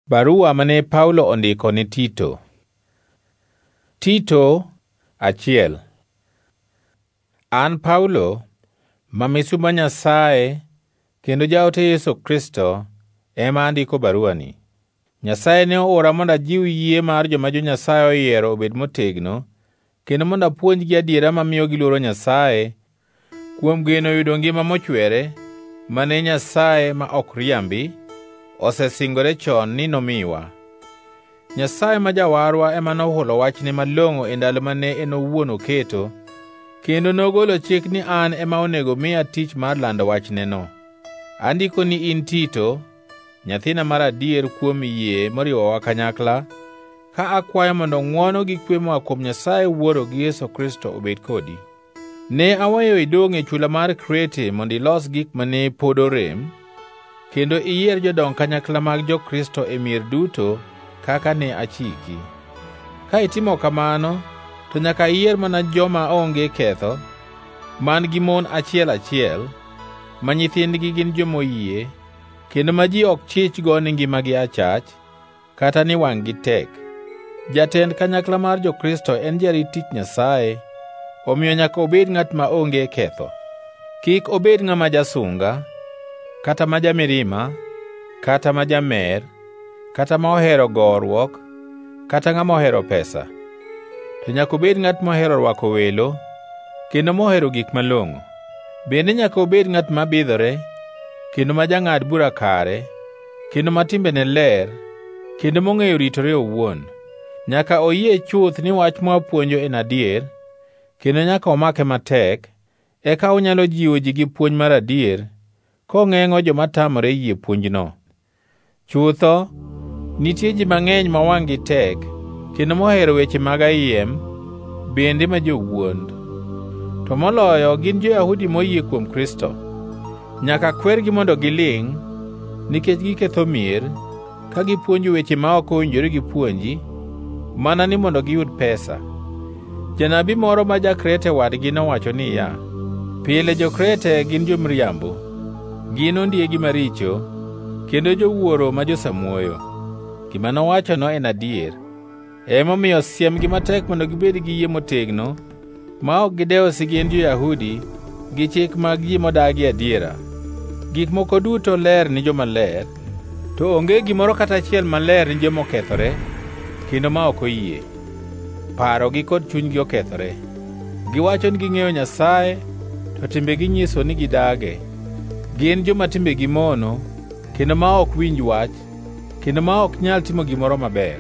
Barua mane Paulo ondiko ni Tito. Tito 1. An Paulo, ma misumba Nyasaye kendo jaote Yesu Kristo, ema andiko baruani. Nyasaye ne oora mondo ajiw yie mar joma Nyasaye oyiero obed motegno, kendo mondo apuonjgi adiera mamiyo giluoro Nyasaye kuom geno yudo ngima mochwere mane Nyasaye ma ok riambi osesingore chon ni nomiwa. Nyasaye ma Jawarwa ema nohulo wachne malong'o e ndalo mane en owuon oketo, kendo nogolo chik ni an ema onego miya tich mar lando wachneno. Andiko ni in Tito, nyathina mar adier kuom yie moriwowa kanyakla, ka akwayo mondo ng'wono gi kwe moa kuom Nyasaye Wuoro gi Yesu Kristo obed kodi. Ne aweyo idongʼ e chula mar Krete mondo ilos gik mane pod orem, kendo iyier jodong kanyakla mag jo-Kristo e mier duto kaka ne achiki. Ka itimo kamano, to nyaka iyier mana joma onge ketho, man gi mon achiel, ma nyithindgi gin jomoyie, kendo ma ji ok chich go ni ngimagi achach, kata ni wang'gi tek. Jatend kanyakla mar jo-Kristo en jarit tich Nyasaye, omiyo nyaka obed ng'at ma onge ketho. Kik obed ng'ama jasunga, kata ma jamirima, kata ma jamer, kata ma ohero goruok, kata ng'ama ohero pesa. To nyaka obed ng'at mohero rwako welo, kendo mohero gik malong'o. Bende nyaka obed ng'at mabidhore, kendo ma jang'ad bura kare, kendo ma timbene ler, kendo mong'eyo ritore owuon. Nyaka oyie chuth ni wach mwapuonjo en adier, kendo nyaka omake matek, eka onyalo jiwo ji gi puonj mar adier, kong'eng'o joma tamore yie puonjno. Chutho, nitie ji mang'eny ma wang'gi tek, kendo mohero weche mag ayiem, bende ma jowuond. To moloyo gin jo-Yahudi moyie kuom Kristo. Nyaka kwergi mondo gilingʼ, nikech giketho mier, ka gipuonjo weche ma ok owinjore gipuonji, mana ni mondo giyud pesa. Janabi moro ma ja-Krete wadgi nowacho niya, pile jo-Krete gin jomiriambo, gin ondiegi maricho, kendo jowuoro ma josamuoyo. Gima nowachono en adier. Emomiyo siemgi matek mondo gibed gi yie motegno, ma ok gidewo sigend jo-Yahudi gi chik mag ji modagi adiera. Gik moko duto ler ni jomaler, to onge gimoro kata achiel maler ni joma okethore, kendo ma ok oyie. Parogi kod chunygi okethore. Giwacho ni ging'eyo Nyasaye, to timbegi nyiso ni gidage. Gin joma timbegi mono, kendo ma ok winj wach, kendo ma ok nyal timo gimoro maber.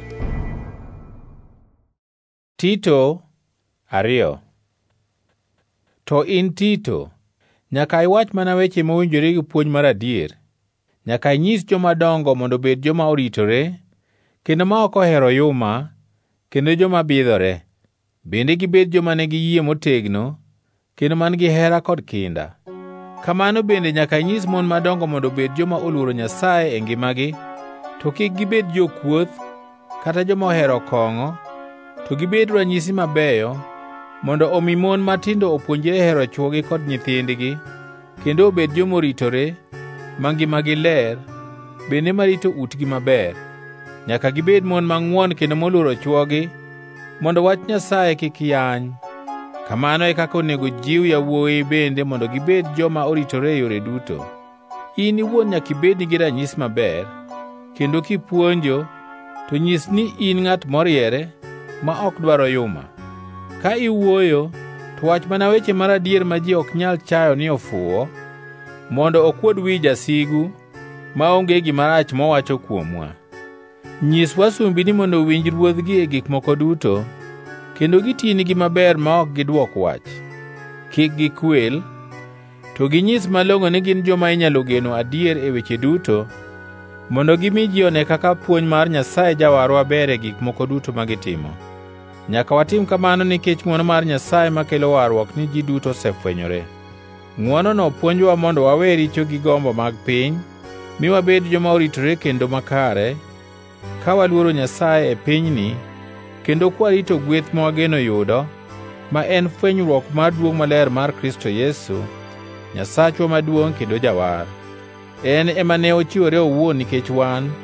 Tito 2. To in Tito, nyaka iwach mana weche mowinjore gi puonj mar adier. Nyaka inyis joma dongo mondo obed joma oritore, kendo ma ok ohero yuma, kendo joma bidhore. Bende gibed joma nigi yie motegno, kendo man gi hera kod kinda. Kamano bende nyaka inyis mon madongo mondo obed joma oluoro Nyasaye e ngimagi, to kik gibed jokuoth, kata joma ohero kong'o, to gibed ranyisi mabeyo, mondo omi mon matindo opuonjre hero chwogi kod nyithindgi, kendo obed jomoritore, ma ngimagi ler, bende marito utgi maber. Nyaka gibed mon mang'won kendo moluoro chwogi, mondo wach Nyasaye kik yany. Kamano e kaka onego jiw yawuowi bende mondo gibed joma oritore e yore duto. In iwuon nyaka ibed gi ranyisi maber, kendo kipuonjo, to nyis ni in ng'at moriere, ma ok dwaro yuma. Ka iwuoyo, to wach mana weche mar adier ma ji ok nyal chayo ni ofuwo, mondo okuod wi jasigu, maonge gima rach mowacho kuomwa. Nyis wasumbi ni mondo winj ruodhgi e gik moko duto, kendo gitinigi maber ma ok gidwok wach. Kik gikwel, to ginyis malong'o ni gin joma inyalo geno adier e weche duto, mondo gimi ji one kaka puonj mar Nyasaye Jawarwa ber e gik moko duto ma gitimo. Nyaka watim kamano nikech ng'wono mar Nyasaye makelo warruok ni ji duto osefwenyore. Ng'wonono puonjwa mondo wawe richo gi gombo mag piny, mi wabed joma oritore kendo makare, ka waluoro Nyasaye e pinyni, kendo kwarito gweth mwageno yudo, ma en fwenyruok mar duongʼ maler mar Kristo Yesu, Nyasachwa maduongʼ kendo Jawar. En ema ne ochiwore owuon nikech wan,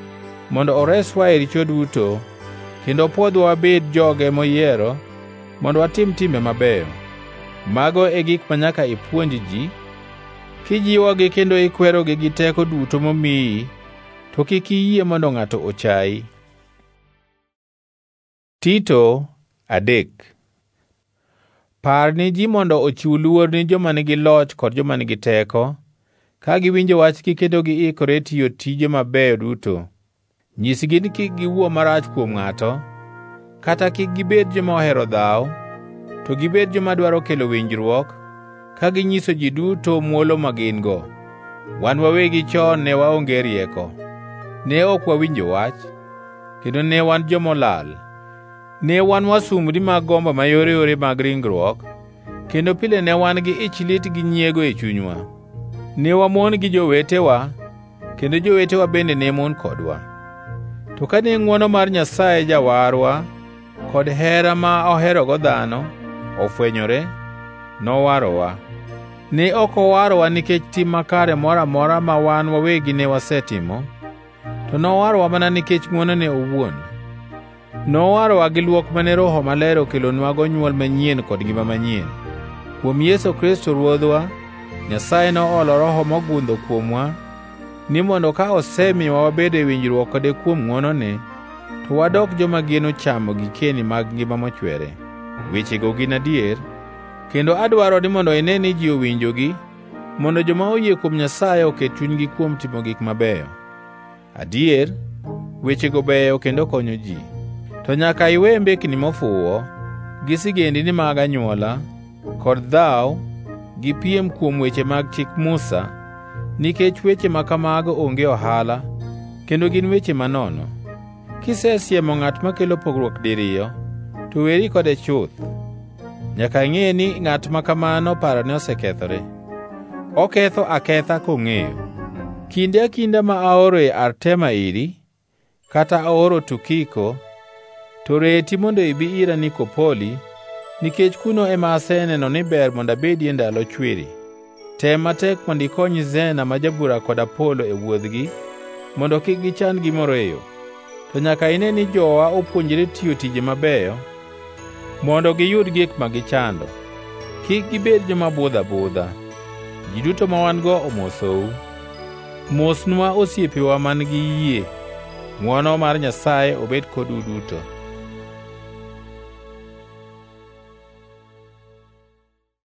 mondo oreswa e richo duto, kendo opwodhwa wabed joge moyiero mondo watim timbe mabeyo. Mago e gik manyaka ipuonj ji, kijiwogi kendo ikwerogi gi teko duto momiyi, to kik iyie mondo ng'ato ochayi. Tito 3. Par ni ji mondo ochiw luor ni joma nigi loch kod joma nigi teko, ka giwinjo wachgi kendo giikore tiyo tije mabeyo duto. Nyisgi ni kik giwuo marach kuom ng'ato, kata kik gibed joma ohero dhawo, to gibed joma dwaro kelo winjruok, ka ginyiso ji duto muolo ma gin-go. Wan wawegi chon ne waonge rieko, ne ok wawinjo wach, kendo ne wan jomolal. Ne wan wasumbni mag gombo mayoreyore mag ringruok, kendo pile ne wan gi ich lit gi nyiego e chunywa. Ne wamon gi jowetewa, kendo jowetewa bende ne mon kodwa. To kane ng'wono mar Nyasaye Jawarwa kod hera ma oherogo dhano ofwenyore, nowarowa. Ne ok owarowa nikech tim makare moro amora ma wan wawegi ne wasetimo, to nowarowa mana nikech ng'wonone owuon. Nowarowa gi luok mane Roho Maler okelonwago nywol manyien kod ngima manyien. Kuom Yesu Kristo Ruodhwa, Nyasaye noolo Roho mogundho kuomwa, ni mondo ka osemiyowa wabedo e winjruok kode kuom ng'wonone, to wadok joma geno chamo gikeni mag ngima mochwere. Wechego gin adier, kendo adwaro ni mondo ine ni ji owinjogi, mondo joma oyie kuom Nyasaye oket chunygi kuom timo gik mabeyo. Adier, wechego beyo kendo konyo ji. To nyaka iwe mbekni mofuwo, gi sigendini mag anywola, kod dhawo, gi piem kuom weche mag chik Musa, nikech weche ma kamago onge ohala, kendo gin weche manono. Kisesiemo ng'at makelo pogruok diriyo, to weri kode chuth. Nyaka ing'e ni ng'at ma kamano parone osekethore. Oketho aketha kong'eyo. Kinde akinda ma aoroe Artema iri, kata aoro Tukiko, to reti mondo ibi ira Nikopoli, nikech kuno ema aseneno ni ber mondo abedie ndalo chwiri. Tem matek mondo ikony Zena ma jabura kod Apolo e wuodhgi, mondo kik gichand gimoro e yo. To nyaka ine ni jowa opuonjore tiyo tije mabeyo, mondo giyud gik ma gichando. Kik gibed joma budho abudha. Ji duto ma wan-go omosou. Mosnwa osiepewa man gi yie. Ng'wono mar Nyasaye obed kodu duto.